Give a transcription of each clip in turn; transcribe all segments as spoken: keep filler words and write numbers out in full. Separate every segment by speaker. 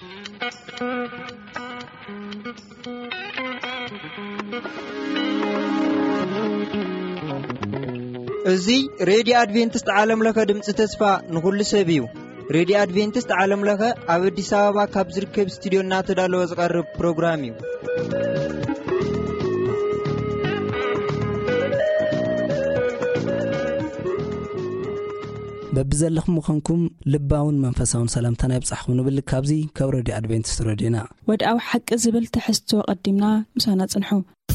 Speaker 1: እዙይ ሬዲዮ አድቬንቲስት ዓለም ለኸ ድምፂ ተስፋ ንኹሉ ሰብ እዩ። ሬዲዮ አድቬንቲስት ዓለም ለኸ ኣብ አዲስ አበባ ካብ ዝርከብ ስቱዲዮ እናተዳለወ ዝቐርብ ፕሮግራም እዩ።
Speaker 2: በብዘለኹም ምኾንኩም ልባውን መንፈሳውን ሰላምታና ይብጻሕኩም ንብል ካብዚ ካብ ሬዲዮ አድቬንቲስት ሬዲዮና
Speaker 3: ወድኣዊ ሓቂ ዝብል ትሕዝቶ ቀዲምና ምሳና ጽንሑ።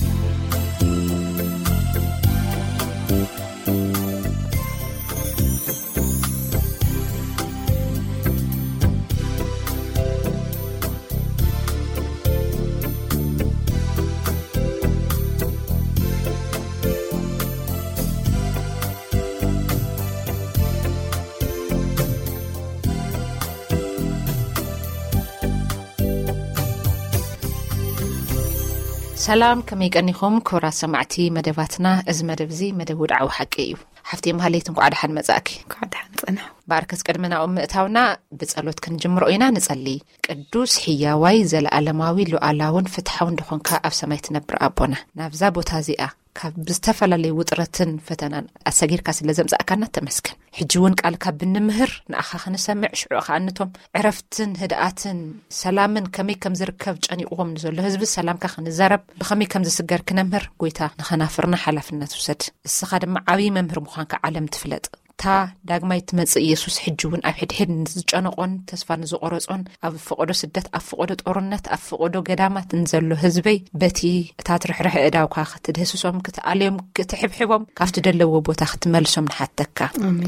Speaker 4: ሰላም ከመይ ቀኒኹም ክብራት ሰማዕቲ መደባትና እዚ መደብ እዚ መደብ ወድዓዊ ሓቂ እዩ። ሓፍቴ መሃሌት እንኳ ደሓን መጻእኪ
Speaker 3: ካዳን ጽንሑ
Speaker 4: ባርከስ ቀድመና ምእታውና ብጸሎት ክንጅምሮ ኢና ንጸሊ። ቅዱስ ሕያዋይ ዘለዓለማዊ ሉዓላውን ፍትሓውን እንደኾንካ ኣብ ሰማይ ትነብር ኣቦና ናብዛ ቦታ እዚኣ ካብ ብዝተፈላለዩ ውጥረትን ፈተናን ኣሰጊርካ ስለ ዘምጻእካና ተመስገን። ሕጂ እውን ቃልካ ብንምህር ንኣኻ ክንሰምዕ ሽዑ ኻንቶም ዕረፍትን ህድኣትን ሰላምን ከመይ ከም ዝርከብ ጨኒቑዎም ንዘሎ ህዝቢ ሰላምካ ክንዛረብ ብኸመይ ከም ዝስገር ክነምህር ጎይታ ንኸናፍርና ሓላፍነት ውሰድ። እስኻ ድማ ዓብይ መምህር ምዃንካ ዓለም ትፍለጥ። ታ ዳግማይ ትመጽእ ኢየሱስ ሕጂ እውን ኣብ ሕድሕድ ዝጨነቆን ተስፋ ንዝቆረጾን ኣብ ፍቆዶ ስደት ኣብ ፍቆዶ ጦርነት ኣብ ፍቆዶ ገዳማት እንዘሎ ህዝበይ በቲ እታ ትርሕርሕ እዳውካ ክትድህስሶም ክትኣልዮም ክትሕብሕቦም ካብቲ ደለዎ ቦታ ክትመልሶም ንሓተካ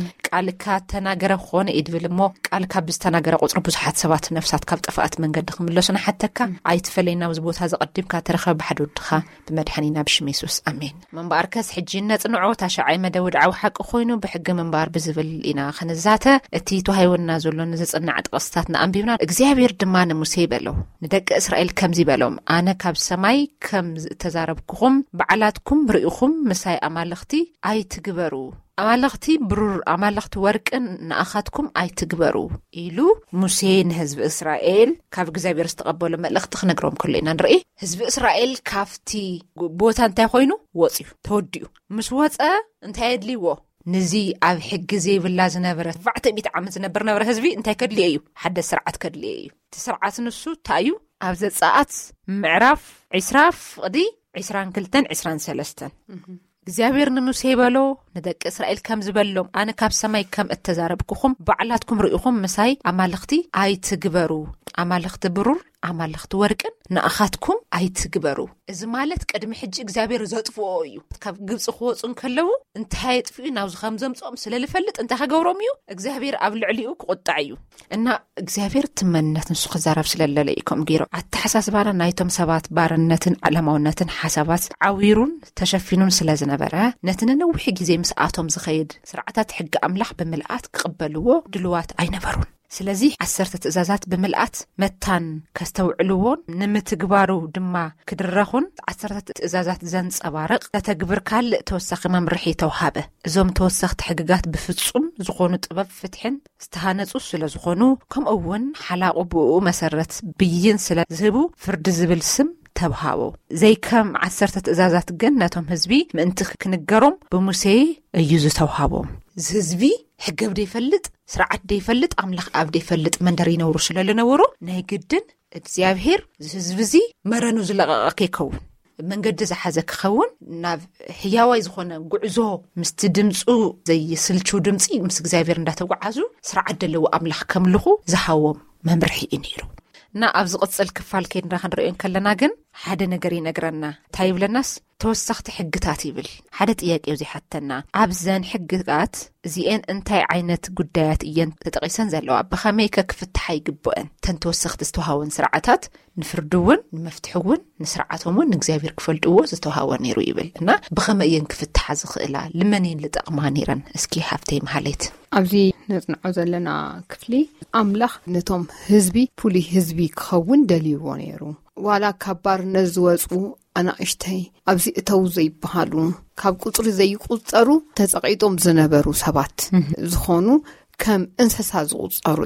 Speaker 4: ቃልካ ተናገረ ኾነ ይድብል እሞ ቃልካ ብዝተናገረ ቁጥሪ ብዙሓት ሰባት ነፍሳት ካብ ጠፋኣት መንገዲ ክምለሱ ንሓተካ ኣይትፈለይና ኣብዚ ቦታ ዘቀዲምካ ተረኸብ ባሕድ ወድኻ ብመድሓኒና ብሽም ኢየሱስ ኣሜን። መንባርከስ ሕጂ ነጽንዖ ታሻዓይ መደብ ወድዓዊ ሓቂ ኮይኑ ብሕጊ መንባ ብዝብል ኢና ክንዛተ እቲ ተዋሂወና ዘሎ ንዝጽናዕ ጥቕስታት ንኣንቢብና እግዚአብሔር ድማ ንሙሴ በለው ንደቂ እስራኤል ከምዚ በሎም ኣነ ካብ ሰማይ ከም ተዛረብኩኹም በዓላትኩም ርኢኹም ምሳይ ኣማልኽቲ ኣይትግበሩ ኣማልኽቲ ብሩር ኣማልኽቲ ወርቅን ንኣኻትኩም ኣይትግበሩ ኢሉ ሙሴ ንህዝቢ እስራኤል ካብ እግዚአብሔር ዝተቐበሎ መልእኽቲ ክነግሮም ከሎ ኢና ንርኢ። ህዝቢ እስራኤል ካፍቲ ቦታ እንታይ ኮይኑ ወፂዩ ተወዲኡ ምስ ወፀ እንታይ የድልይዎ ንዚ ኣብ ሕጊ ዘይብላ ዝነበረ ኣርባዕተ ሚእቲ ዓመት ዝነበር ነበረ ህዝቢ እንታይ ከድልየ እዩ ሓደ ስርዓት ከድልየ እዩ። እቲ ስርዓት ንሱ ታዩ ኣብ ዘጻኣት ምዕራፍ ዒስራፍ ቅዲ ዒስራን ክልተን ዒስራን ሰለስተን እግዚአብሔር ንሙሴ በሎ ንደቂ እስራኤል ከም ዝበሎም ኣነ ካብ ሰማይ ከም እተዛረብኩኹም በዓላትኩም ርኢኹም ምሳይ ኣማልኽቲ ኣይትግበሩ ኣማልኽቲ ብሩር ኣማልኽቲ ወርቅን ንኣኻትኩም ኣይትግበሩ። እዚ ማለት ቅድሚ ሕጂ እግዚአብሔር ዘጥፍኦ እዩ። ካብ ግብጽ ክወጹን ከለዉ እንታይ ጥፍኡ ናብዚ ከም ዘምጾም ስለልፈልጥ እንታይ ከገብሮም እዩ እግዚአብሔር ኣብ ልዕሊኡ ክቁጣዕ እዩ እና እግዚአብሔር ትመነት ንሱ ክዛረብ ስለለለ ኢኮም ገይሮ ኣተሓሳስባና ናይቶም ሰባት ባርነትን ዓለማውነትን ሓሳባት ዓዊሩን ተሸፊኑን ስለ ዝነበረ ነቲ ነዊሕ ግዜ ምስኣቶም ዝኸይድ ስርዓታት ሕጊ ኣምላኽ ብምልኣት ክቕበልዎ ድልዋት ኣይነበሩን። ስለዚ ዓሰርተ ትእዛዛት ብምልኣት መታን ከስተውዕልዎን ንምትግባሩ ድማ ክድረኹን ዓሰርተ ትእዛዛት ዘንጸባርቕ ተተግብር ካልእ ተወሳኺ መምርሒ ተውሃበ። እዞም ተወሳኽቲ ሕግጋት ብፍጹም ዝኾኑ ጥበብ ፍትሕን ዝተሃነጹ ስለ ዝኾኑ ከምኡውን ሓላቑ ብኡ መሰረት ብይን ስለ ዝህቡ ፍርዲ ዝብል ስም ተብሃቦ። ዘይከም ዓሰርተ ትእዛዛት ግን ነቶም ህዝቢ ምእንቲ ክንገሮም ብሙሴ እዩ ዝተውሃቦም። ህዝቢ ሕጊ ደይፈልጥ ስርዓት ደይፈልጥ ኣምላኽ ኣብ ደይፈልጥ መንደር ይነብሩ ስለለነበሩ ናይ ግድን እግዚአብሔር ህዝቢ እዚ መረኑ ዝለቐቐ ከይከውን መንገዲ ዝሓዘ ክኸውን ናብ ሕያዋይ ዝኾነ ጉዕዞ ምስቲ ድምፁ ዘይስልቹ ድምፂ ምስ እግዚአብሔር እንዳተጓዓዙ ስርዓት ደለዎ ኣምላኽ ከምልኹ ዝሃቦም መምርሒ እዩ ነይሩ። እና ኣብ ዝቕጽል ክፋል ከይድና ክንሪኦን ከለና ግን ሓደ ነገር ይነግረና እንታይ ይብለናስ ተወሳኽቲ ሕግታት ይብል። ሓደ ጥያቄ እዩ ዝሓተና ኣብዘን ሕግታት እዚአን እንታይ ዓይነት ጉዳያት እየን ተጠቂሰን ዘለዋ ብኸመይ ከክፍትሓ ይግብአን ተን ተወሳኽቲ ዝተውሃወን ስርዓታት ንፍርድውን ንመፍትሕውን ንስርዓቶምን ንእግዚአብሔር ክፈልጥዎ ዝተውሃወ ነይሩ ይብል እና ብኸመይ እየን ክፍትሓ ዝኽእላ ልመን እየን ልጠቕማ ነይረን? እስኪ ሃፍተይ መሃሌት
Speaker 5: ኣብዚ ነጽንዖ ዘለና ክፍሊ ኣምላኽ ነቶም ህዝቢ ፑሊ ህዝቢ ክኸውን ደልይዎ ነይሩ። ዋላ ካብ ባርነት ዝወፁ ኣናእሽተይ ኣብዚ እተው ዘይበሃሉ ካብ ቁጽሪ ዘይቁጸሩ ተጸቂጦም ዝነበሩ ሰባት ዝኾኑ ከም እንስሳ ዝቁጸሩ እዩ።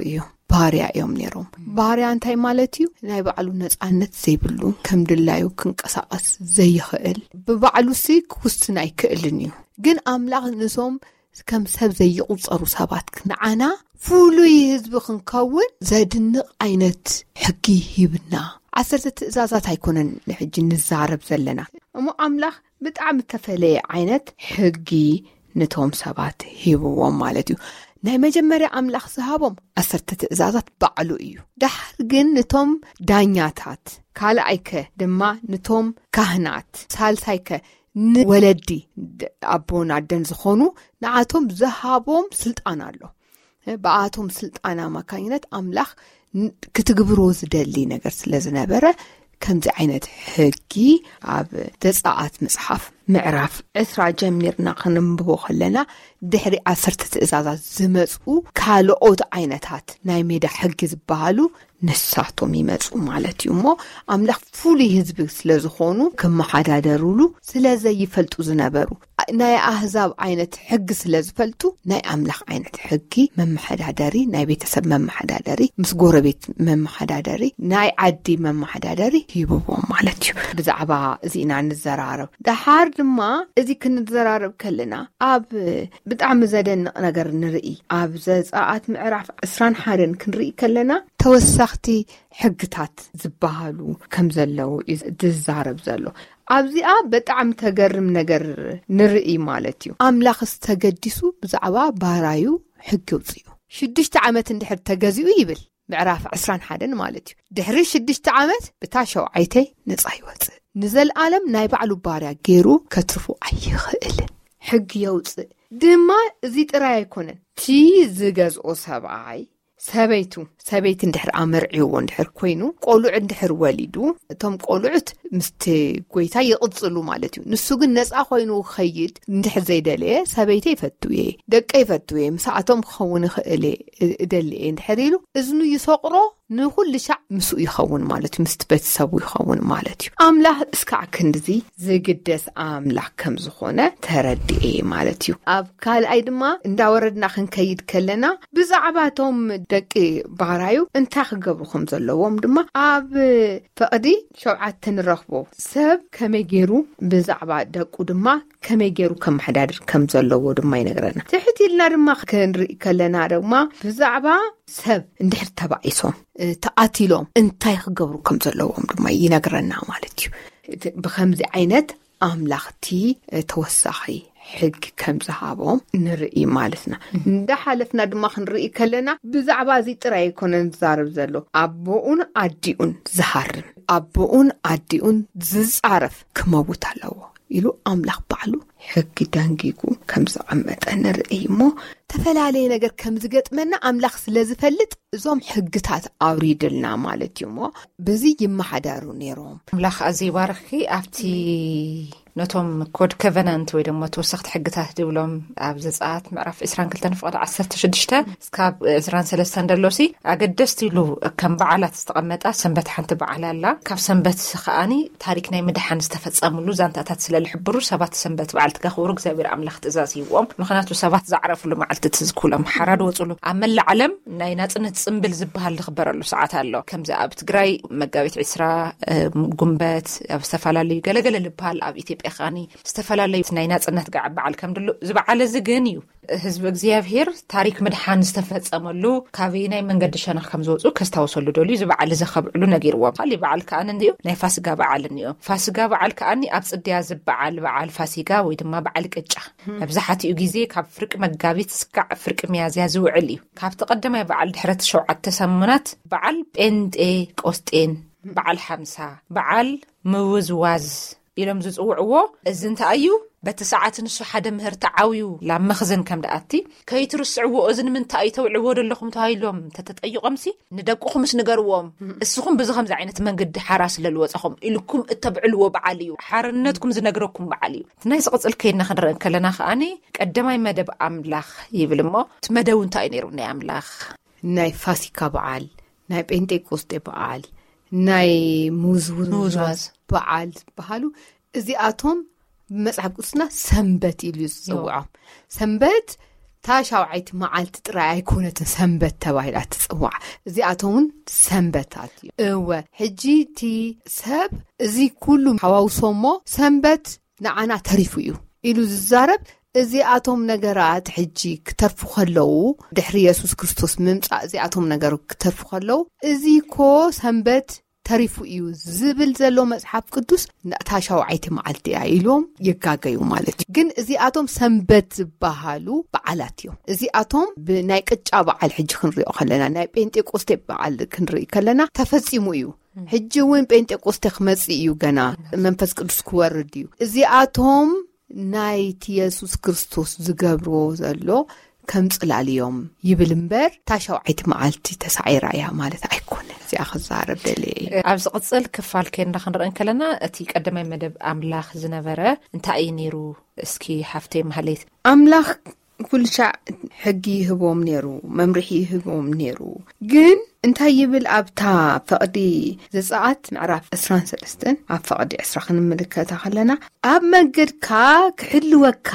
Speaker 5: ባርያ እዮም ነይሮም ባርያ እንታይ ማለት እዩ ናይ ባዕሉ ነፃነት ዘይብሉ ከም ድላዩ ክንቀሳቀስ ዘይኽእል ብባዕሉ ሲ ክውስን ኣይክእልን እዩ ግን ኣምላኽ ንሶም ከም ሰብ ዘይቁፀሩ ሰባት ክንዓና ፍሉይ ህዝቢ ክንከውን ዘድንቕ ዓይነት ሕጊ ሂብና ዓሰርተ ትእዛዛት ኣይኮነን ንሕጂ ንዛረብ ዘለና እሞ ኣምላኽ ብጣዕሚ ተፈለየ ዓይነት ሕጊ ነቶም ሰባት ሂብዎም ማለት እዩ ናይ መጀመርያ ኣምላኽ ዝሃቦም ዓሰርተ ትእዛዛት ባዕሉ እዩ ድሕር ግን ነቶም ዳኛታት ካልኣይከ ድማ ነቶም ካህናት ሳልሳይከ ንወለዲ ኣቦን ኣደን ዝኾኑ ንዓቶም ዝሃቦም ስልጣን ኣሎ ብኣቶም ስልጣን ኣማካኝነት ኣምላኽ ክትግብሮ ዝደሊ ነገር ስለ ዝነበረ ከምዚ ዓይነት ሕጊ ኣብ ዘፀአት መጽሓፍ ምዕራፍ ዕስራ ጀሚርና ክንንብቦ ከለና ድሕሪ ዓሰርተ ትእዛዛት ዝመፁ ካልኦት ዓይነታት ናይ ሜዳ ሕጊ ዝበሃሉ ንሳቶም ይመፁ ማለት እዩ እሞ ኣምላኽ ፍሉይ ህዝቢ ስለ ዝኾኑ ከመሓዳደሩሉ ስለዘይፈልጡ ዝነበሩ ናይ ኣህዛብ ዓይነት ሕጊ ስለ ዝፈልጡ ናይ ኣምላኽ ዓይነት ሕጊ መመሓዳደሪ ናይ ቤተሰብ መመሓዳደሪ ምስ ጎረቤት መመሓዳደሪ ናይ ዓዲ መመሓዳደሪ ሂብዎም ማለት እዩ ብዛዕባ እዚና ንዘራረብ ድሓር ድማ እዚ ክንዘራረብ ከለና ኣብ ብጣዕሚ ዘደንቕ ነገር ንርኢ ኣብ ዘፀአት ምዕራፍ ዕስራን ሓደን ክንርኢ ከለና ተወሳኽቲ ሕግታት ዝበሃሉ ከም ዘለው ዝዛረብ ዘሎ ኣብዚኣ በጣዕሚ ተገርም ነገር ንርኢ ማለት እዩ ኣምላኽ ዝተገዲሱ ብዛዕባ ባራዩ ሕጊ ውፅዩ ሽዱሽተ ዓመት እንድሕር ተገዚኡ ይብል ምዕራፍ ዕስራን ሓደን ማለት እዩ ድሕሪ ሽዱሽተ ዓመት ብታ ሸውዓይተይ ነፃ ይወፅእ ንዘለዓለም ናይ ባዕሉ ባርያ ገይሩ ከትርፉ ኣይኽእልን ሕጊ የውፅእ ድማ እዚ ጥራይ ኣይኮነን ቲ ዝገዝኦ ሰብኣይ ሰበይቱ ሰበይት እንድሕር ኣመርዒዎ እንድሕር ኮይኑ ቆልዑ እንድሕር ወሊዱ እቶም ቆልዑት ምስቲ ጎይታ ይቕፅሉ ማለት እዩ ንሱ ግን ነፃ ኮይኑ ኸይድ እንድሕር ዘይደለየ ሰበይተ ይፈትውየ ደቀ ይፈትውየ ምስኣቶም ክኸውን ይኽእል እደልየ እንድሕር ኢሉ እዝኑ ይሰቕሮ ንኹሉ ሻዕ ምስኡ ይኸውን ማለት እዩ ምስቲ ቤተሰቡ ይኸውን ማለት እዩ ኣምላኽ እስካዕ ክንድዚ ዝግደስ ኣምላኽ ከም ዝኾነ ተረድኤ ማለት እዩ ኣብ ካልኣይ ድማ እንዳወረድና ክንከይድ ከለና ብዛዕባ እቶም ደቂ ባራዩ እንታይ ክገብሩ ከም ዘለዎም ድማ ኣብ ፈቕዲ ሸውዓተ ንረኽቦ ሰብ ከመይ ገይሩ ብዛዕባ ደቁ ድማ ከመይ ገይሩ ከም መሓዳድር ከም ዘለዎ ድማ ይነግረና ትሕት ኢልና ድማ ክንርኢ ከለና ድማ ብዛዕባ ሰብ እንድሕር ተባኢሶም ተኣቲሎም እንታይ ክገብሩ ከም ዘለዎም ድማ ይነግረና ማለት እዩ ብከምዚ ዓይነት ኣምላኽቲ ተወሳኺ ሕግ ከም ዝሃቦም ንርኢ ማለትና እንዳሓለፍና ድማ ክንርኢ ከለና ብዛዕባ እዚ ጥራይ ኣይኮነን ዝዛረብ ዘሎ ኣቦኡን ኣዲኡን ዝሃርም ኣቦኡን ኣዲኡን ዝፃረፍ ክመውት ኣለዎ ኢሉ ኣምላኽ ባዕሉ ሕጊ ደንጊጉ ከም ዝቐመጠ ንርኢ እሞ ተፈላለየ ነገር ከም ዝገጥመና ኣምላኽ ስለ ዝፈልጥ እዞም ሕግታት ኣውሪድልና ማለት እዩ እሞ በዚ ይመሓዳሩ ነይሮም
Speaker 4: ኣምላኽ ኣዝዩ ይባርኪ ኣብቲ ነቶም ኮድ ኮቨናንት ወይ ድማ ተወሳኽቲ ሕግታት ድብሎም ኣብ ዘፀአት ምዕራፍ ዕስራን ክልተ ፍቕዲ ዓሰርተ ሽዱሽተ እስካብ ዕስራን ሰለስተ ደሎሲ ኣገደስቲ ኢሉ ከም በዓላት ዝተቐመጣ ሰንበት ሓንቲ በዓል ኣላ ካብ ሰንበት ከዓኒ ታሪክ ናይ ምድሓን ዝተፈፀምሉ ዛንታታት ስለ ዝሕብሩ ሰባት ሰንበት በዓል ትከኽብሩ እግዚአብሔር ኣምላኽ ትእዛዝ ይዎም ምኽንያቱ ሰባት ዝዓረፍሉ መዓልቲ ትዝክሎም ሓራድ ወፅሉ ኣብ መላእ ዓለም ናይ ናጽነት ጽምብል ዝበሃል ዝኽበረሉ ሰዓት ኣሎ ከምዚ ኣብ ትግራይ መጋቢት ዕስራ ጉንበት ኣብ ዝተፈላለዩ ገለገለ ዝበሃል ኣብ ኢትዮጵያ خاني استفلالي ናይ ናጽነት ጋዕ በዓል ከም ድሉ ዝበዓለ ዝግን እዩ ህዝብ እግዚአብሔር ታሪክ ምድሓን ዝተፈጸመሉ ካበይ ናይ መንገዲ ሸነኽ ከም ዝወፁ ከስታውሰሉ ደሉ ዝበዓለ ዘኸብዕሉ ነጊርዎም ካሊ በዓል ከኣን እንዲዮ ናይ ፋሲጋ በዓል እንዲዮ ፋሲጋ በዓል ከኣኒ ኣብ ጽድያ ዝበዓል በዓል ፋሲጋ ወይ ድማ በዓል ቅጫ ኣብዛሓትኡ ግዜ ካብ ፍርቅ መጋቢት እስካዕ ፍርቅ ሚያዝያ ዝውዕል እዩ ካብ ተቀደማይ በዓል ድሕረት ሸውዓተ ሰሙናት በዓል ጴንጤ ቆስጤን በዓል ሓምሳ በዓል ምውዝዋዝ ኢሎም ዝጽውዕዎ እዚ እንታይ እዩ በቲ ሰዓት ንሱ ሓደ ምህርት ዓዊዩ ላ መኽዘን ከም ደኣቲ ከይትርስዕዎ እዝን ምንታይ ተውዕዎ ደለኹም ተሃይሎም ተተጠይቆምሲ ንደቁኹምስ ንገርዎም እስኹም ብዝኸም ዓይነት መንገዲ ሓራስ ለልወፀኹም ኢልኩም እተብዕልዎ በዓል እዩ ሓርነትኩም ዝነግረኩም በዓል እዩ ናይ ዝቕጽል ከይድና ክንረአን ከለና ከኣኒ ቀዳማይ መደብ ኣምላኽ ይብልሞ እቲ መደብ እንታይ ነይሩ ናይ ኣምላኽ
Speaker 5: ናይ ፋሲካ በዓል ናይ ጴንጤቆስጤ በዓል ናይ ሙዝውዝ በዓል በሃሉ እዚኣቶም መጽሐፍ ቅዱስና ሰንበት ኢሉ ዝጽውዖም ሰንበት ታሻውዓይቲ መዓልቲ ጥራይ ኣይኮነትን ሰንበት ተባሂላ ትጽዋዕ እዚኣቶምን ሰንበታት እዩ እወ ሕጂ እቲ ሰብ እዚ ኩሉ ሓዋውሶሞ ሰንበት ንዓና ተሪፉ እዩ ኢሉ ዝዛረብ እዚኣቶም ነገራት ሕጂ ክተርፉ ከለው ድሕሪ ኢየሱስ ክርስቶስ ምምጻእ እዚኣቶም ነገራት ክተርፉ ከለው እዚ ኮ ሰንበት ተሪፉ እዩ ዝብል ዘሎ መጽሓፍ ቅዱስ ታሻውዓይቲ መዓልቲ እያ ኢሎም ይጋገዩ ማለት እዩ ግን እዚኣቶም ሰንበት ዝበሃሉ በዓላት እዮም እዚኣቶም ብናይ ቅጫ በዓል ሕጂ ክንሪኦ ከለና ናይ ጴንጤቆስቴ በዓል ክንርኢ ከለና ተፈጺሙ እዩ ሕጂ እውን ጴንጤቆስቴ ክመጽእ እዩ ገና መንፈስ ቅዱስ ክወርድ እዩ እዚኣቶም ናይ ኢየሱስ ክርስቶስ ዝገብሮ ዘሎ ከም ጽላልዮም ይብል እምበር ታሻውዓይቲ መዓልቲ ተሳዒራ እያ ማለት ኣይኮነን እዚኣ ክዛረብ ደልየ
Speaker 4: ኣብ ዝቕጽል ክፋል ከንዳ ክንርኢ ከለና እቲ ቀዳማይ መደብ ኣምላኽ ዝነበረ እንታይ እዩ ነይሩ እስኪ ሓፍተይ ማህሌት
Speaker 5: ኣምላኽ ኩልሻዕ ሕጊ ይህቦም ነይሩ መምርሒ ይህቦም ነይሩ ግን እንታይ ይብል ኣብታ ፈቕዲ ዘጸአት ምዕራፍ عشرين وثلاثين ኣብ ፈቕዲ عشرة ክንምልከታ ከለና ኣብ መንገድካ ክሕልወካ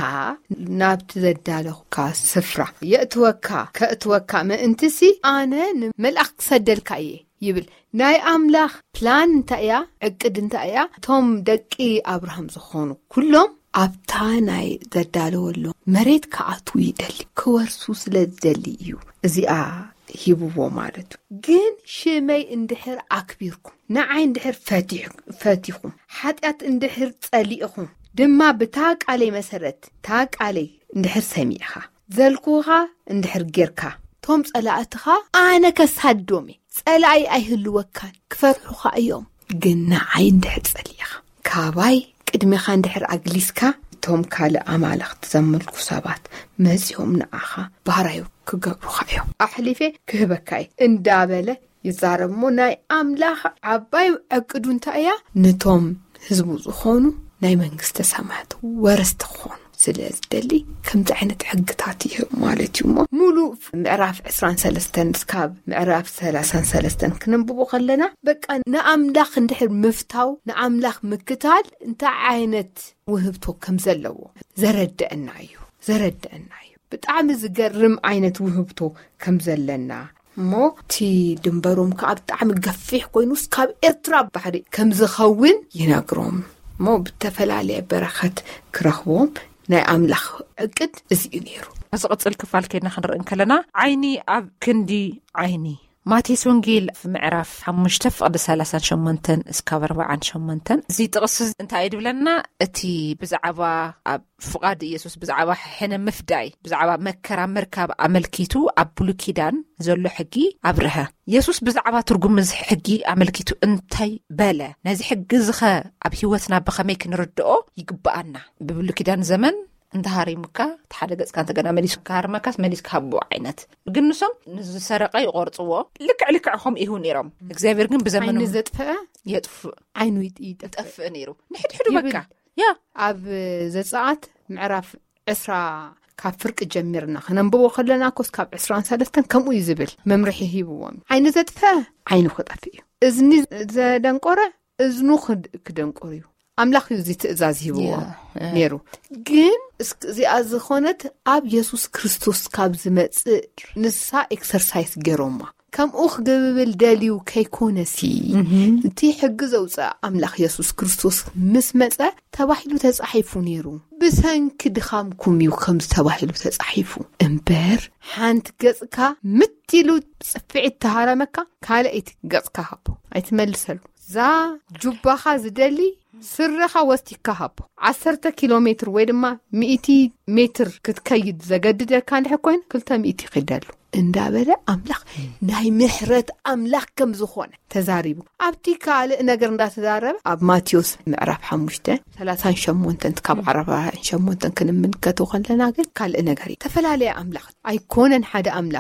Speaker 5: ናብቲ ዘዳለኹካ ስፍራ የእትወካ ከእትወካ ምእንትሲ ኣነ ንመልኣኽ ክሰደልካ እየ ይብል ናይ ኣምላኽ ፕላን እንታይ እያ ዕቅድ እንታይ እያ ቶም ደቂ ኣብርሃም ዝኾኑ ኩሎም ኣብታ ናይ ዘዳለወሎ መሬት ከኣቱ ይደሊ ክወርሱ ስለ ዝደሊ እዩ እዚኣ ሂብዎ ማለት ግን ሽመይ እንድሕር ኣክቢርኩም ንዓይ እንድሕር ፈቲሕ ፈቲኹም ሓጢያት እንድሕር ጸሊእኹም ድማ ብታቃለይ መሰረት ታቃለይ እንድሕር ሰሚዕኻ ዘልኩኻ እንድሕር ጌርካ ቶም ጸላእትኻ ኣነ ከሳዶሜ ጸላእይ ኣይህልወካን ክፈርሑኻ እዮም ግን ንዓይ እንድሕር ጸሊእኻ ካባይ ቅድሚኻ እንድሕር ኣግሊስካ ቶም ካልእ ኣማልኽቲ ዘመልኩ ሰባት መጺኦም ንኣኻ ባህራዩ ክገብሩኻ እዮም ኣሕሊፌ ክህበካ እንዳበለ ይዛረብሞ ናይ ኣምላኽ ዓባይ ዕቅዱ እንታይ እያ ነቶም ህዝቡ ዝኾኑ ናይ መንግስተ ሰማያት ወረስቲ ዝኾኑ ስለዝደሊ ከምዚ ዓይነት ሕግታት ይህብ ማለት እዩ ሞ ሙሉእ ምዕራፍ عشرين وثلاثين እስካብ ምዕራፍ ثلاثين وثلاثين ክንብቦ ከለና በቃ ንኣምላኽ እንድሕር ምፍታው ንኣምላኽ ምክታል እንታይ ዓይነት ውህብቶ ከም ዘለዎ ዘረድአና እዩ ዘረድአና እዩ ብጣዕሚ ዝገርም ዓይነት ውህብቶ ከም ዘለና ሞ ቲ ድንበሮም ካብ ብጣዕሚ ገፊሕ ኮይኑ እስካብ ኤርትራ ባሕሪ ከም ዝኸውን ይነግሮም ሞ ብተፈላለየ በረኸት ክረኽቦም ናይ ኣምላኽ ዕቅድ እዚ እዩ ነይሩ
Speaker 4: እዚ ቅጽል ክፋል ከይና ክንርኢ ከለና ዓይኒ ኣብ ክንዲ ዓይኒ ማቴዎስ ወንጌል ምዕራፍ خمسة فقد ثلاثين وثمانية እስካብ أربعين وثمانية እዚ ጥቕስ እንታይ ይድብለና እቲ ብዛዕባ ኣብ ፍቃድ ኢየሱስ ብዛዕባ ሕነ ምፍዳይ ብዛዕባ መከራ መርከብ ኣመልኪቱ ኣብ ብሉይ ኪዳን ዘሎ ሕጊ ኣብርሀ ኢየሱስ ብዛዕባ ትርጉም እዚ ሕጊ ኣመልኪቱ እንታይ በለ ነዚ ሕጊ ዝኸ ኣብ ህይወትና ብኸመይ ክንርድኦ ይግባአና ብብሉይ ኪዳን ዘመን እንተሃሪሙካ ተሓደ ገጽካ እንተገና መሊስ ካርመካስ መሊስ ካብቦ ዓይነት ግን ንሶም ንዝሰረቀ ይቆርጽዎ ልክዕ ልክዕኹም ይሁ ነይሮም እግዚአብሔር ግን ብዘመኑ
Speaker 5: ዓይኒ ዘጥፍአ
Speaker 4: የጥፍእ
Speaker 5: ዓይኑ ይጠፍእ
Speaker 4: ነይሩ ንሕድሕዱ በቃ ያ
Speaker 5: ኣብ ዘጸአት ምዕራፍ عشرة ካብ ፍርቂ ጀሚርና ክነንብቦ ከለና ኮስ ካብ عشرين وثلاثين ከምኡ ይዝብል መምርሒ ሂብዎም ዓይኒ ዘጥፍአ ዓይኑ ክጠፍእ እዩ እዝኒ ዘደንቆረ እዝኑ ክደንቆር እዩ ኣምላኽ እዚ ትእዛዝ ሂብዎ ነይሩ ግን እዚኣ ዝኾነት ኣብ ኢየሱስ ክርስቶስ ካብ ዝመጽእ ንሳ ኤክሰርሳይዝ ገይሮማ ከምኡ ክግብል ደልዩ ከይኮነሲ እቲ ሕጊ ዘውፅእ ኣምላኽ ኢየሱስ ክርስቶስ ምስ መጸ ተባሂሉ ተጻሒፉ ነይሩ ብሰንኪ ድኻምኩም እዩ ከም ተባሂሉ ተጻሒፉ እምበር ሓንቲ ገጽካ ምትሉ ጽፍዒት ተሃረመካ ካልአይቲ ገጽካ ሃቦ ኣይትመልሰሉ ዛ ጁባኻ ዝደሊ ስረኻ ወስቲካ ሃቦ عشرة ኪሎሜትር ወይ ድማ مئة ሜትር ክትከይድ ዘገድደካ እንድሕር ኮይን ክልተ مئة ይኸዳሉ እንዳበለ ኣምላኽ ናይ ምሕረት ኣምላኽ ከም ዝኾነ ተዛሪቡ ኣብቲ ካልእ ነገር እንዳተዛረበ ኣብ ማቴዎስ ምዕራፍ خمسة ثلاثين وثمانية ካብ أربعين وثمانية ክንምልከቶ ከለና ግን ካልእ ነገር ተፈላለየ ኣምላኽ ኣይኮነን ሓደ ኣምላኽ እዩ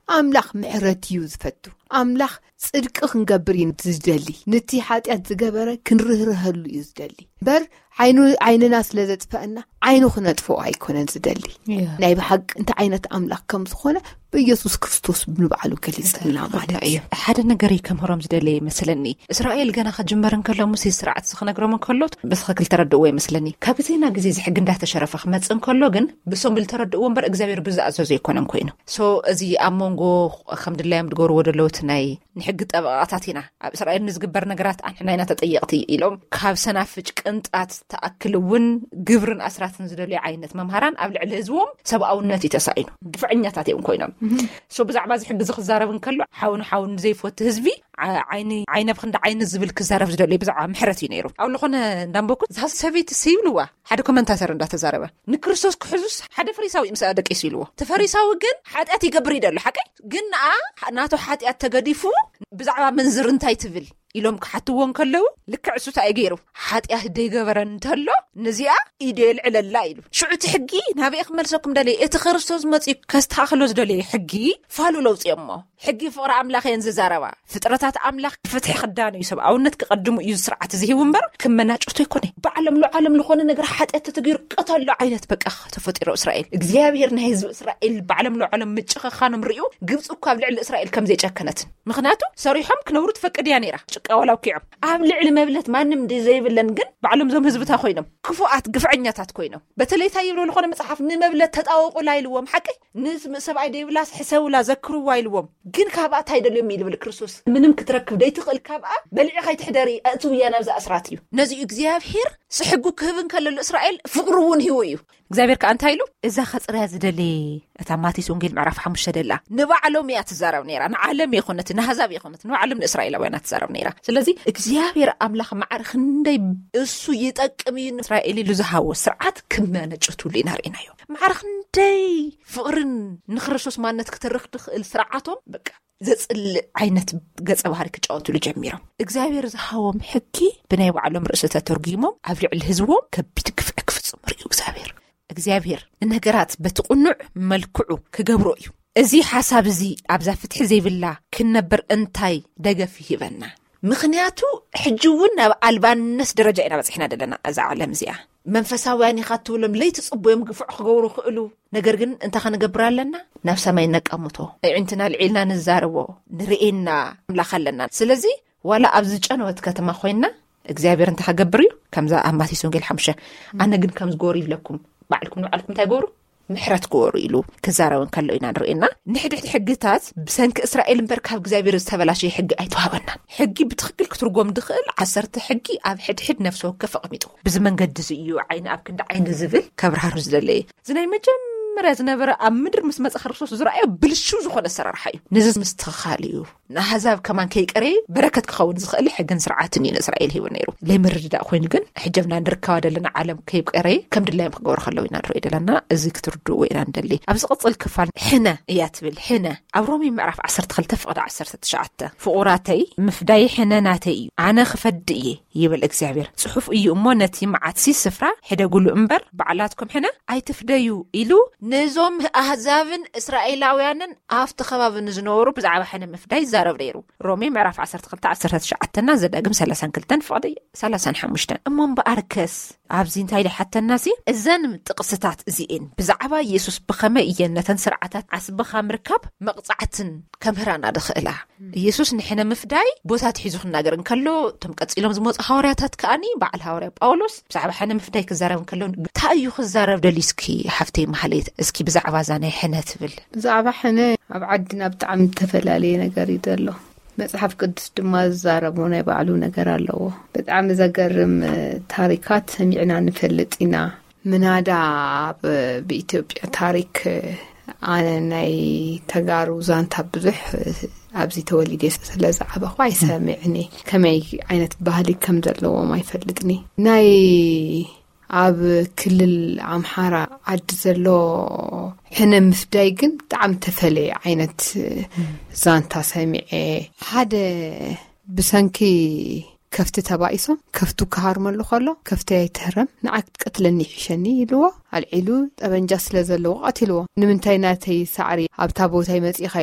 Speaker 5: ኣምላኽ ምሕረት እዩ ዝፈቱ ኣምላኽ ጽድቂ ክንገብር እዩ ዝደሊ ነቲ ሓጢኣት ዝገበረ ክንርህርህሉ እዩ ዝደሊ በር ዓይኑ ዓይንና ስለ ዘጥፈአና ዓይኑ ክነጥፎ ኣይኮነን ዝደሊ ናይ ብሓቂ እንታይ ዓይነት ኣምላኽ ከም ዝኾነ በኢየሱስ ክርስቶስ ብንባዕሉ ገሊጽልና ማለት እዩ
Speaker 4: ሓደ ነገር ከምሆሮም ዝደሊ መስለኒ እስራኤል ገና ከጅመርን ከሎ ሙሴ ስርዓት ዝኽነግሮም ከሎት በትክክል ተረድእዎ ይመስለኒ ካብ ዜና ግዜ ዝሕግ እንዳተሸረፈ ክመጽን ከሎ ግን ብሶም ብል ተረድእዎ እምበር እግዚአብሔር ብዝኣዘዞ ይኮነን ኮይኑ ሶ እዚ ኣብ መንጎ ከም ድላዮም ድገርዎ ደለውት ናይ ንሕጊ ጠበቃታት ኢና ኣብ እስራኤል ንዝግበር ነገራት ኣንሕና ኢና ተጠየቅቲ ኢሎም ካብ ሰናፍጭ ቅንጣት ተኣክልውን ግብርን ኣስራትን ዝደልዩ ዓይነት መምሃራን ኣብ ልዕሊ ህዝቦም ሰብኣውነት ይተሳኢኑ ግፍዕኛታት እዮም ኮይኖም ሶ ብዛዕባ ዝሕጊ ዝኽዛረብን ከሎ ሓውን ሓውን ዘይፈቱ ህዝቢ ዓይኒ ዓይነብ ክንዳ ዓይኒ ዝብል ክዛረብ ዝደልዩ ብዛዕባ ምሕረት እዩ ነይሩ ኣብ ልኾነ እንዳንበኩት ዛሰበይቲ ሲብልዋ ሓደ ኮመንታተር እንዳተዛረበ ንክርስቶስ ክሕዙስ ሓደ ፈሪሳዊ ምስ ደቂሱ ይልዎ ተፈሪሳዊ ግን ሓጢኣት ይገብር ይደሉ ሓቀይ ግን ናቶ ሓጢኣት ተገዲፉ ብዛዕባ መንዝር እንታይ ትብል ኢሎም ክሓትዎን ከለው ልክዕ እሱ እንታይ ገይሩ ሓጢኣት ደይገበረን እንተሎ ነዚኣ ኢዴል ዕለላ ኢሉ ሽዑቲ ሕጊ ናበይ ክመልሰኩም ደለ እቲ ክርስቶስ መጽኡ ከስተኻኽሎ ዝደለ ሕጊ ፋሉ ለውጽዮሞ ሕጊ ፍቅሪ ኣምላኽ የን ዝዛረባ ፍጥረታት ኣምላኽ ፍትሒ ክዳን እዩ ሰብኣውነት ክቐድሙ እዩ ስርዓት ዝሂቡ እምበር ክመናጭቶ ይኮነ ብዓለም ለዓለም ዝኾነ ነገር ሓጢኣት ተገይሩ ቀተሎ ዓይነት በቃ ተፈጢሮ እስራኤል እግዚአብሔር ናይ ህዝቢ እስራኤል ብዓለም ለዓለም ምጭኸኻኖም ርዩ ግብጽ እኮ ኣብ ልዕሊ እስራኤል ከም ዘይጨከነትን ምክንያቱ ሰሪሖም ክነብሩ ትፈቅድያ ነይራ ጭቃወላው ኪዖም ኣብ ልዕሊ መብለት ማንም ዘይብለን ግን ብዓለም ዞም ህዝብታ ኮይኖም ክፉኣት ግፍዕኛታት ኮይኖም በተለይ ታይብሎ ዝኾነ መጽሓፍ ንመብለት ተጣወቁ ላይልዎም ሓቂ ንሰብኣይ ደይብላስ ሕሰውላ ዘክሩዋ ይልዎም ግን ካብኣታ አይደለም ይልብል ክርስቶስ ምንም ክትረክብ ደይትኽእል ካብኣ በልዒ ኸይትሕደሪ ኣትውያ ናብዛ ኣስራት እዩ ነዚ እግዚአብሔር ስሕጉ ክህብን ከለሉ እስራኤል ፍቅሩውን ህይወ እዩ እግዚአብሔር ከአንታይ ኢሉ እዛ ኸጽርያ ዝደለ እታ ማቴዎስ ወንጌል ምዕራፍ ሓሙሽተ ደላ ንባዕሎም እያ ትዛረብ ነይራ ንዓለም ይኹነት ንአሕዛብ ይኹነት ንዓለም ንእስራኤላውያን ትዛረብ ነይራ ስለዚ እግዚአብሔር ኣምላኽ ማዕርኽ እንደይ እሱ ይጠቅም እዩ እስራኤል ኢሉ ዝሃወ ስርዓት ክመነጭቱሉ ይናርኢናዮ ማዕርኽ እንደይ ፍቅርን ንክርስቶስ ማንነት ክትርኽ ትኽእል ስርዓቶም በቃ ዘጽልእ ዓይነት ገጸ ባህሪ ክጫወቱሉ ጀሚሮም እግዚአብሔር ዝሃዎም ሕጊ ብናይ ባዕሎም ርእሲ ተተርጉሞም ኣብ ልዕሊ ህዝቦም ከቢድ ግፍዕ ክፍጽሙ ርዩ እግዚአብሔር እግዚአብሔር ነገራት በትቁኑዕ መልክዑ ክገብሮ እዩ እዚ ሓሳብ እዚ ኣብዛ ፍትሒ ዘይብላ ክንነብር እንታይ ደገፍ ይህበና ምክንያቱ ሕጅውን ናብ ኣልባንነስ ደረጃ ኢና በጽሕና ደለና እዛ ዓለም እዚኣ መንፈሳውያን ይኻትውሎም ለይቲ ጽቡዮም ግፍዕ ክገብሩ ክእሉ ነገር ግን እንታ ኸንገብር ኣለና ናብ ሰማይ ነቀምቶ ዕንትና ልዒልና ንዛርቦ ንርኤና ኣምላኽ ኣለና ስለዚ ዋላ ኣብ ዝጨነወት ከተማ ኮይና እግዚአብሔር እንታ ኸገብር እዩ ከምዛ ኣብ ማቴዎስ ወንጌል ሓሙሽተ ኣነ ግን ከም ዝገብሩ ይብለኩም ባዕልኩም ንባዕልኩም እንታይ ገብሩ ምሕረት ክወሩ ኢሉ ክዛረብን ከሎ ኢና ንርኤና ንሕድሕድ ሕግታት ብሰንኪ እስራኤል እምበር ካብ እግዚአብሔር ዝተበላሸየ ሕጊ ኣይተዋሃበናን ሕጊ ብትኽክል ክትርጎም ድኽእል ዓሰርተ ሕጊ ኣብ ሕድሕድ ነፍሲ ወከፍ ኣቐሚጡ ብዚ መንገዲ እዚ እዩ ዓይኒ ኣብ ክንዲ ዓይኒ ዝብል ከብርሃሩ ዝደለየ እዚ ናይ መጀመርያ ዝነበረ ኣብ ምድር ምስ መጽእ ክርስቶስ ዝረኣዮ ብልሹ ዝኾነ ኣሰራርሓ እዩ ነዚ ምስትኽኻል እዩ ንኣሕዛብ ከማን ከይቀረየ በረከት ክኸውን ዝኽእል ሕግን ስርዓትን እዩ ንእስራኤል ሂቡ ነይሩ ለይምርድዳእ ኮይኑ ግን ሕጀብና ንርከባ ደለና ዓለም ከይቀረየ ከም ድላዮም ክገብሩ ከለዉ ኢና ንሪኦ ደለና እዚ ክትርድእዎ ኢና ንደሊ ኣብ ዝቕፅል ክፋል ሕነ እያ ትብል ሕነ ኣብ ሮሜ ምዕራፍ ዓሰርተ ክልተ ፍቕዲ ዓሰርተ ትሽዓተ ፍቑራተይ ምፍዳይ ሕነ ናተይ እዩ ኣነ ክፈዲ እየ ይብል እግዚአብሔር ጽሑፍ እዩ እሞ ነቲ መዓትሲ ስፍራ ሕደጉሉ እምበር ባዕላትኩም ሕነ ኣይትፍደዩ ኢሉ ንዞም ኣሕዛብን እስራኤላውያንን ኣብቲ ከባቢ ንዝነበሩ ብዛዕባ ሕነ ምፍዳይ ዛረብ ነይሩ ሮሜ ምዕራፍ ዓሰርተ ክልተ ዓሰርተ ትሽዓተ ና ዘዳግም ሰላሳን ክልተን ፍቕዲ ሰላሳን ሓሙሽተ እሞ እምበኣርከስ ኣብዚ እንታይ ልሓተናሲ እዘን ጥቕስታት እዚአን ብዛዕባ ኢየሱስ ብኸመይ እየን ነተን ስርዓታት ዓስብኻ ምርካብ መቕጻዕትን ከምህራና ድኽእላ ኢየሱስ ንሕነ ምፍዳይ ቦታ ትሒዙ ክናገር እንከሎ እቶም ቀፂሎም ዝመፁ ሓዋርያታት ከኣኒ በዓል ሓዋርያ ጳውሎስ ብዛዕባ ሕነ ምፍዳይ ክዛረብ እንከሎ እንታይ እዩ ክዛረብ ደልዩ እስኪ ሓፍተይ ማህሌት እስኪ ብዛዕባ እዛ ናይ ሕነ ትብል
Speaker 5: ብዛዕባ ሕነ ኣብ ዓድና ብጣዕሚ ተፈላለየ ነገር እዩ ዘሎ መጽሓፍ ቅዱስ ድማ ዝዛረቦ ናይ ባዕሉ ነገር ኣለዎ በጣዕሚ ዘገርም ታሪካት ሰሚዕና ንፈልጥ ኢና ምናዳ ብኢትዮጵያ ታሪክ ኣነ ናይ ተጋሩ ዛንታ ብዙሕ ኣብዚ ተወሊደ ስለዝዓበኹ ኣይሰሚዕኒ ከመይ ዓይነት ባህሊ ከም ዘለዎም ኣይፈልጥኒ ናይ ኣብ ክልል ኣምሓራ ዓዲ ዘሎ ሕነ ምፍዳይ ግን ብጣዕሚ ተፈለየ ዓይነት ዛንታ ሰሚዐ ሓደ ብሰንኪ ከፍቲ ተባኢሶም ከፍቱ ክሃርመሉ ከሎ ከፍቲ ኣይትህረም ንዓክ ትቀትለኒ ይሕሸኒ ኢልዎ ኣልዒሉ ጠበንጃ ስለ ዘለዎ ቀትልዎ ንምንታይ ናተይ ሳዕሪ ኣብታ ቦታ ይመጺኻ ኢሉ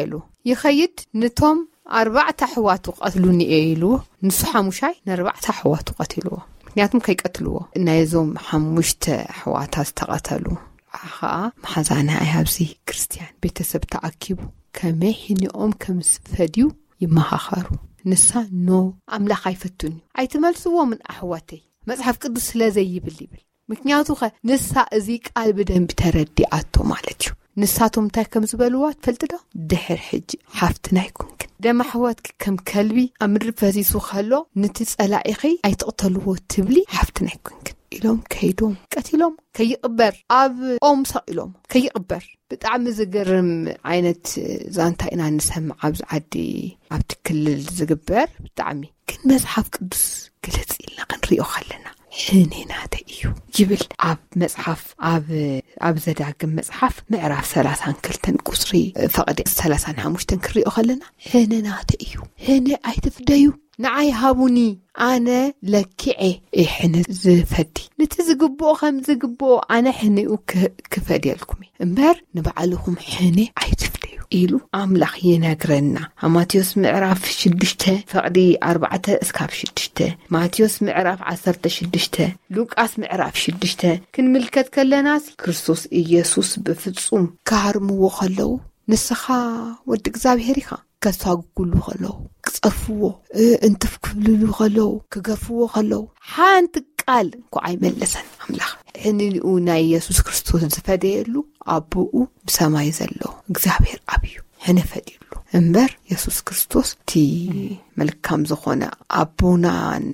Speaker 5: يخيد نتوم أربعة أحوات قتلوني إيلو نسو حموشاي نربعة أحوات قتلوه نياتم كي قتلوه نايزوم حموشت أحوات استقتلوا أخا محزانا أيهابزي كريستيان بيتسب تأكيبو كميحيني أم كمسفديو يمهاخرو نسا نو أملا خايفتوني أي تملسوا من أحواتي مصحف قدس لا زي باللي بل مكنياتو خا نسا أزيك قلب دم بتردي أتو مالتيو نساتهم تاي كم زبلوات فلتدا دحر حج حافتنا يكون كن دم أحواتك كم كلبي أمر فزيسو خلو نتس ألاقي أي تقتلوه تبلي حافتنا يكون كن إلهم كيدوم كتلهم كي يقبر أب أم صائلهم كي يقبر بتعم زجرم عينة زانتا إنا نسهم عبز عدي عبد كل الزجبر بتعمي كن مزحف قدس قلت إلنا قنريو خلنا حينينا تأيو جبل عب مزحف عب عب زداقم مزحف معرف ثلاثان كلتن قصري فقد ثلاثان حموشتن كريو خلنا حينينا تأيو حيني أي تفديو نعي هابوني أنا لكعي إحنا زفدي نتزقبو خم زقبو أنا حني كفدي لكمي امبر نبعلهم حني أي تفديو إيلو أملخ ينقرنا ماتيوس معرف شدشته فقدي أربعة اسكاب شدشته ماتيوس معرف عشرة شدشته لوقاس معرف شدشته كن ملكت كلناس كريستوس إيسوس بفصوم كارمو خلو نسخا ود እግዚአብሔር ኢኻ ከሳጉሉ خلو كصفو انت فكبلو خلو كغفو خلو حانت قال انكو አይመለሰን አምላክ እንኒኡ ናይ ኢየሱስ ክርስቶስ ዝፈደየሉ አቡኡ በሰማይ ዘሎ እግዚአብሔር አብዩ ህነፈዲሉ እምበር ኢየሱስ ክርስቶስ ቲ መልካም ዝኾነ አቡናን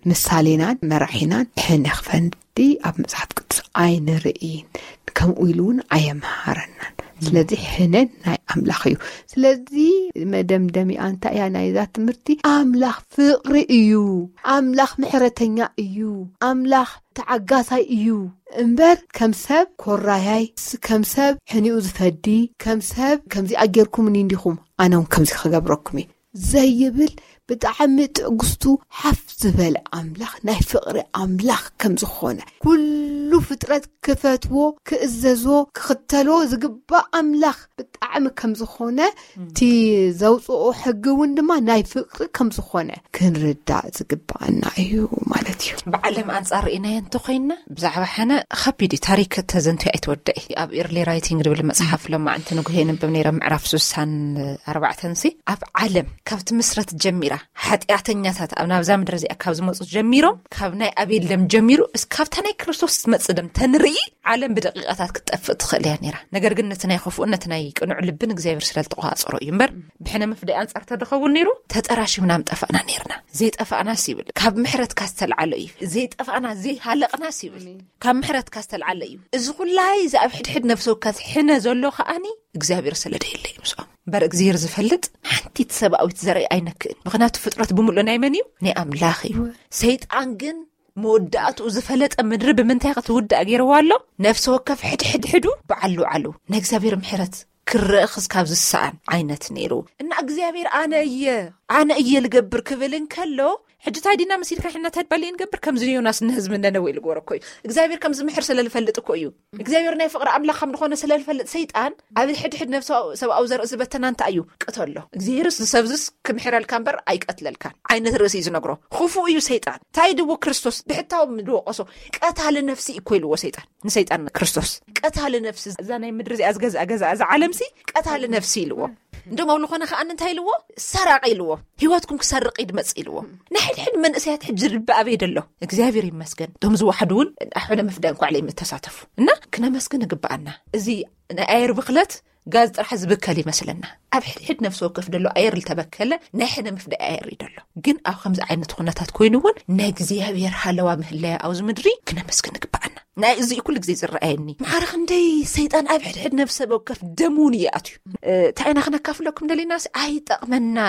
Speaker 5: ምሳሌናን መራሒናን ህነኽፈንዲ ኣብ መጽሐፍ ቅዱስ አይንርኢን ከምኡ ኢሉን አየምሃረናን ስለዚህ ህነን ናይ አምላኽ እዩ ስለዚህ መደምደሚ አንተ ያ ናይ ዛት ትምርቲ አምላኽ ፍቅሪ እዩ አምላኽ ምሕረተኛ እዩ አምላኽ ተዓጋሳይ እዩ እምበር ከም ሰብ ኮራያይ ከም ሰብ ሕኒኡ ዝፈዲ ከም ሰብ ከምዚ አገርኩም እንዲኹም ኣነውን ከምዚ ከገብረኩም ዘይብል ብጣዕሚ ትዕግስቱ ሓፍ ዝበለ አምላኽ ናይ ፍቅሪ አምላኽ ከም ዝኾነ ኩሉ ፍጥረት ክፈትዎ ክእዘዞ ክኽተሎ ዝግባ አምላኽ ብጣዕሚ ከም ዝኾነ ቲ ዘውፅኦ ሕጊ እውን ድማ ናይ ፍቅሪ ከም ዝኾነ ክንርዳእ ዝግባአና እዩ ማለት እዩ ብዓለም አንጻር ኢና እንተ ኮይና ብዛዕባ ሓነ ከቢድ ታሪክ ተዘንቱ ኣይትወደኢ ኣብ ኤርሊ ራይቲንግ ድብል መጽሐፍ ለማ እንተ ንጉሄን በመኔራ ምዕራፍ ስልሳ ወኣርባዕተ ሲ ኣብ ዓለም ካብቲ ምስረት ጀሚራ ኃጢአተኛታት ኣብ ናብዛ ምድር እዚኣ ካብ ዝመጹ ጀሚሮም ካብ ናይ አቤል ደም ጀሚሩ እስካብታ ናይ ክርስቶስ መጽደም ተንርኢ ዓለም ብደቂቃታት ክትጠፍእ ትኽእል እያ ነይራ ነገር ግን ነቲ ናይ ኸፉእነት ናይ ቅኑዕ ልብን እግዚአብሔር ስለልተቆፃፀሮ እዩ እምበር ብሕነ መፍደይ አንጻር ተደኸውን ነይሩ ተጠራሽምና ምጠፋእና ነይርና ዘይጠፋእና ሲብል ካብ ምሕረት ካስተልዓለ እዩ ዘይጠፋእና ዘይሃለቕና ሲብል ካብ ምሕረት ካስተልዓለ እዩ እዚ ኩላይ ዛብ ሕድሕድ ነፍሶካ ሕነ ዘሎ ኸኣኒ እግዚአብሔር ስለደይለ ይምስኦም በር እግዚአብሔር ዝፈልጥ ሓንቲት ሰብኣዊት ዘርኢ ኣይነክእን ምኽንያቱ ፍጥረት ብምሉእ ናይ መን እዩ ናይ አምላኽ እዩ ሰይጣን ግን መወዳእቱ ዝፈለጠ ምድሪ ብምንታይ ክትውዳእ ገይርዎ ኣሎ ነፍሲ ወከፍ ሕድሕድ ሕዱ በዓሉ ዓሉ ንእግዚአብሔር ምሕረት ክረኽስ ካብ ዝሰኣን ዓይነት ነይሩ እና እግዚአብሔር ኣነ እየ ኣነ እየ ልገብር ክብልን ከሎ ሕጂ ታዲና መሲልካ ሕና ተድባልይ ንገብር ከም ዝዮናስ ንህዝብ እንደነው ኢሉ ጎረ ኮይ እግዚአብሔር ከም ዝምሕር ስለልፈልጥ ኮዩ እግዚአብሔር ናይ ፍቅሪ አምላኽ ከም ዝኾነ ስለልፈልጥ ሰይጣን ኣብ ሕድሕድ ነፍሱ ሰብኣው ዘርእስ በተናንታ እዩ ቅተሎ እግዚአብሔር ዝሰብዝስ ክምሕረልካ እምበር ኣይቀትለልካ ዓይነት ርእሲ ዝነግሮ ኹፉ እዩ ሰይጣን ታይድዎ ክርስቶስ ብሕታው ምድወቆሶ ቀታለ ነፍሲ ኢኮይልዎ ሰይጣን ንሰይጣን ክርስቶስ ቀታለ ነፍሲ እዛ ናይ ምድር እዚኣ ዝገዛ ገዛ እዛ ዓለምሲ ቀታለ ነፍሲ ኢልዎ እንደሞ ለኾነ ኸኣን እንታይ ኢልዎ ሰራቂ ኢልዎ ህይወትኩም ክሰርቅ ይድመጽ ኢልዎ ንሕድሕድ መንእሰያት ሕጅር በኣበይ ደሎ እግዚአብሔር ይመስገን ዶም ዝዋሕዱን ኣሕነ መፍዳን ኳዕለይ ምተሳተፉ እና ክነመስግን ይግባአና እዚ ናይ ኣየር ብኽለት ጋዝ ጥራሕ ዝብከል ይመስለና ኣብ ሕድሕድ ነፍሲ ወከፍ ደሎ ኣየር ልተበከለ ናይ ሕነ መፍዳይ ኣየር ይደሎ ግን ኣብ ከምዚ ዓይነት ኩነታት ኮይኑውን ናይ እግዚአብሔር ሃለዋ ምህለያ ኣብ ዝምድሪ ክነመስግን ይግባአና ናይ እዚ ኩሉ ግዜ ዝረኣየኒ ማዕረኽ እንደይ ሰይጣን ኣብ ሕድሕድ ነፍሲ ወከፍ ደሙን ይኣትዩ ታይና ክነካፍለኩም ደሊናስ ኣይጠቕመናን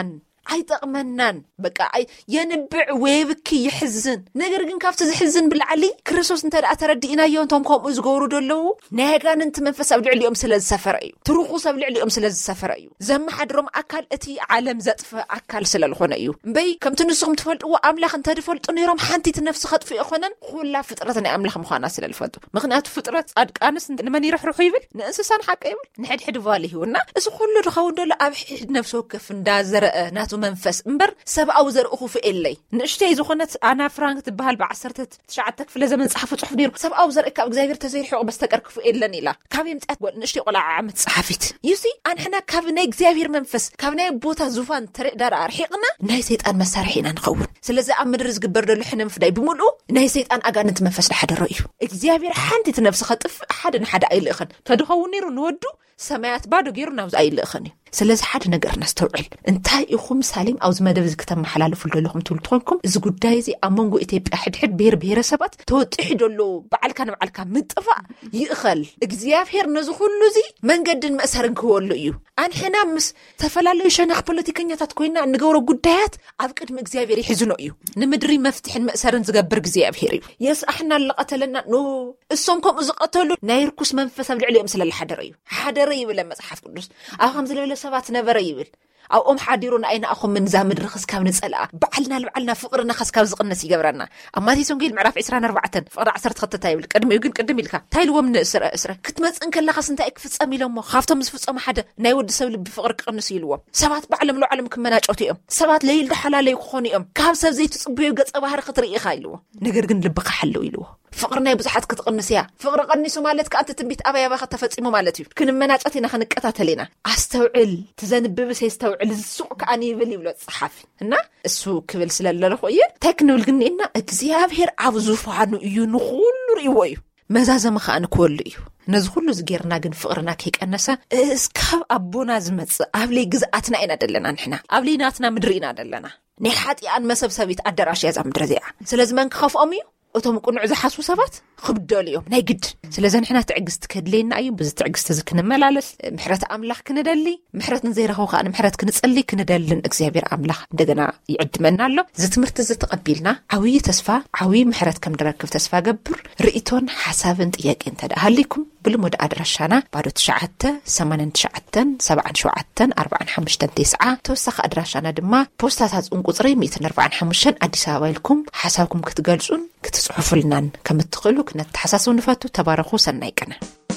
Speaker 4: ኣይጠቕመናን በቃ ኣይ የንብዕ ወይብኪ ይሕዝን ነገር ግን ካብቲ ዝሕዝን ብልዓሊ ክርስቶስ እንተደኣ ተረዲእናዮ እንቶም ከምኡ ዝገብሩ ደለዉ ናይ ኣጋንንቲ መንፈስ ኣብ ልዕሊኦም ስለ ዝሰፈረ እዩ ትርኹስ ኣብ ልዕሊኦም ስለ ዝሰፈረ እዩ ዘመሓድሮም ኣካል እቲ ዓለም ዘጥፈ ኣካል ስለ ዝኾነ እዩ እምበይ ከምቲ ንስኹም ትፈልጥዎ ኣምላኽ እንተድፈልጡ ነይሮም ሓንቲት ነፍሲ ኸጥፉ ይኾነን ኩላ ፍጥረት ናይ ኣምላኽ ምዃና ስለ ዝፈልጡ ምኽንያቱ ፍጥረት ጻድቃንስ ንመን ይረሕርሑ ይብል ንእንስሳን ሓቀ ይብል ንሕድሕድ ቫል ይሁና እዚ ኩሉ ድኸውን ደሎ ኣብ ሕድ ነፍሲ ወከፍ እንዳዘረአ ናቱ መንፈስ እምበር ሰብኣዊ ዘርእኹ ፍኤለይ ንእሽተይ ዝኾነት ኣና ፍራንክ ትበሃል ብዓሰርተ ትሽዓተ ክፍለ ዘመን ጸሓፈ ጽሑፍ ነይሩ ሰብኣዊ ዘርኢ ካብ እግዚኣብሔር ተዘይርሕቑ በስተቀር ክፉ የለን ኢላ ካብ የምፅኣት ንእሽተይ ቆልዓ ዓመት ጸሓፊት ይሲ ኣንሕና ካብ ናይ እግዚኣብሔር መንፈስ ካብ ናይ ቦታ ዙፋን ተርእዳር ኣርሒቕና ናይ ሰይጣን መሳርሒ ኢና ንኸውን ስለዚ ኣብ ምድሪ ዝግበር ደሎ ሕንም ፍዳይ ብምሉኡ ናይ ሰይጣን ኣጋንንቲ መንፈስ ዝሓደረ እዩ እግዚኣብሔር ሓንቲት ነፍሲ ኸጥፍ ሓደ ንሓደ ኣይልእኽን ተድኸውን ነይሩ ንወዱ ሰማያት ባዶ ገይሩ ናብዚ ኣይልእኽን እዩ ስለዚ ሓደ ነገር ነስተውዕል እንታይ ኢኹም ሳሌም ኣብዚ መደብ እዚ ከተመሓላልፉ ዘለኹም ትብሉ ትኾንኩም እዚ ጉዳይ እዚ ኣብ መንጎ ኢትዮጵያ ሕድሕድ ብሄር ብሄረሰባት ተወጢሑ ደሎ በዓልካ ንበዓልካ ምጥፋእ ይእኸል እግዚኣብሔር ነዚ ኩሉ እዚ መንገድን መእሰርን ክህበሉ እዩ ኣንሕና ምስ ተፈላለዩ ሸነኽ ፖለቲከኛታት ኮይና እንገብሮ ጉዳያት ኣብ ቅድሚ እግዚኣብሔር ይሕዝኖ እዩ ንምድሪ መፍትሕን መእሰርን ዝገብር እግዚኣብሔር እዩ የስኣሕና ለቐተለና ኖ እሶም ከምኡ ዝቐተሉ ናይ ርኩስ መንፈስ ኣብ ልዕሊኦም ስለ ዝሓደረ እዩ ሓደረ ይብል መጽሓፍ ቅዱስ ኣብ ከምዚ ለለ ሰባት ነበረ ይብል ኣብኦም ሓዲሩን ኣይና ኣኹም ምን ዛ ምድሪ ኸስካብ ንጸልኣ በዓልና ልበዓልና ፍቕርና ኸስካብ ዝቕነስ ይገብረና ኣብ ማቴዎስ ወንጌል ምዕራፍ ዒስራን ኣርባዕተ ፍቕሪ ዓሰርተ ክልተ ይብል ቅድሚ ግን ቅድም ኢልካ ታይልዎም ንእስረ እስረ ክትመጽን ከለኻስ እንታይ ክፍጸም ኢሎሞ ካብቶም ዝፍጸሙ ሓደ ናይ ወዲ ሰብ ልቢ ፍቕሪ ክቕንስ ኢልዎም ሰባት በዓሎም ለዓሎም ክመናጨቱ እዮም ሰባት ለይል ዳሓላለዩ ክኾኑ እዮም ካብ ሰብ ዘይትጽብዩ ገጸ ባህሪ ክትርኢ ኢኻ ኢልዎ ነገር ግን ልብኻ ሓለው ኢልዎ ፍቕሪ ናይ ብዙሓት ክትቕንስ እያ ፍቕሪ ቀኒሱ ማለት ከኣንተ ትንቢት ኣብ ኣያባኻ ተፈጺሙ ማለት እዩ ክንመናጨት ኢና ክንቀታተል ኢና ኣስተውዕል ትዘንብብ ሰይስተውዕል ዝሱቕ ከኣኒ ይብል ይብሎ ጸሓፊ እና እሱ ክብል ስለለለኹ እየ እንታይ ክንብል ግን እና እግዚኣብሔር ኣብ ዙፋኑ እዩ ንኹሉ ርእይዎ እዩ መዛዘመ ከዓ ንክወሉ እዩ ነዚ ኩሉ ዝጌርና ግን ፍቕርና ከይቀነሰ እስካብ ኣቦና ዝመጽእ ኣብ ለይ ግዝኣትና ኢና ደለና ንሕና ኣብ ለይ ናትና ምድሪ ኢና ደለና ናይ ሓጢኣን መሰብሰቢት ኣዳራሽ እያ እዛ ምድሪ እዚኣ ስለዚ መን ክኸፍኦም እዩ እቶም ቁኑዕ ዝሓስቡ ሰባት ክብደሉ እዮም ናይ ግድ ስለዚ ንሕና ትዕግስቲ ከድለየና እዩ በዚ ትዕግስቲ እዚ ክንመላለስ ምሕረት ኣምላኽ ክንደሊ ምሕረት ንዘይረኸቡ ከዓ ንምሕረት ክንጸሊ ክንደልን እግዚኣብሔር ኣምላኽ እንደገና ይዕድመና ኣሎ እዚ ትምህርቲ እዚ ተቐቢልና ዓብዪ ተስፋ ዓብዪ ምሕረት ከም ንረክብ ተስፋ ገብር ርእቶን ሓሳብን ጥያቄን ተዳሃሊኩም ብልሙድ ኣድራሻና ባዶ ትሽዓተ ሰማንያን ትሽዓተን ሰብዓን ሸውዓተን ኣርባዓን ሓሙሽተን ተስዓ ተወሳኺ ኣድራሻና ድማ ፖስታታት ቁጽሪ ሚእትን ኣርባዓን ሓሙሽተን ኣዲስ ኣበባ ኢልኩም ሓሳብኩም ክትገልጹን ክትጽሑፉልናን ከም እትኽእሉ ክነተሓሳስቡ ንፈቱ ተባረኹ ሰናይ ቀነ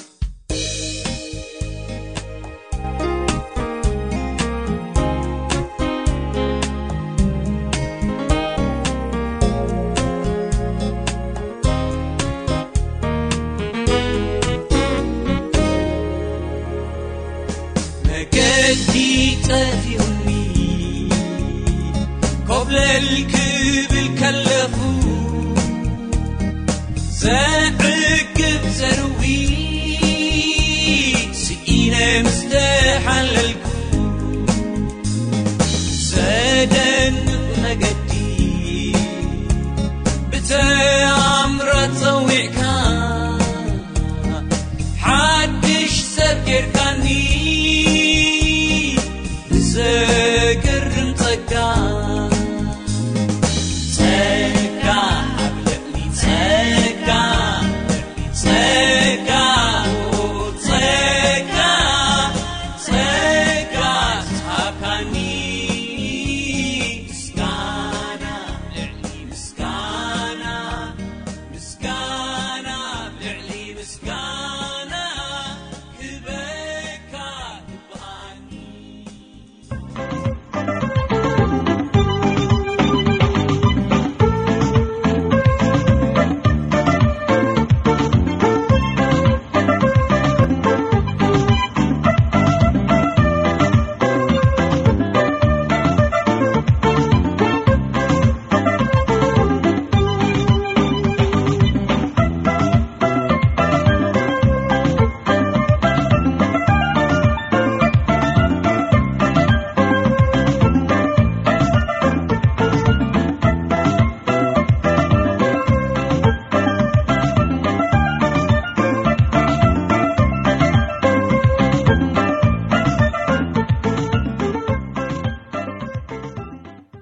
Speaker 6: تفيوني قبل الكب الكلفو زعقب زروي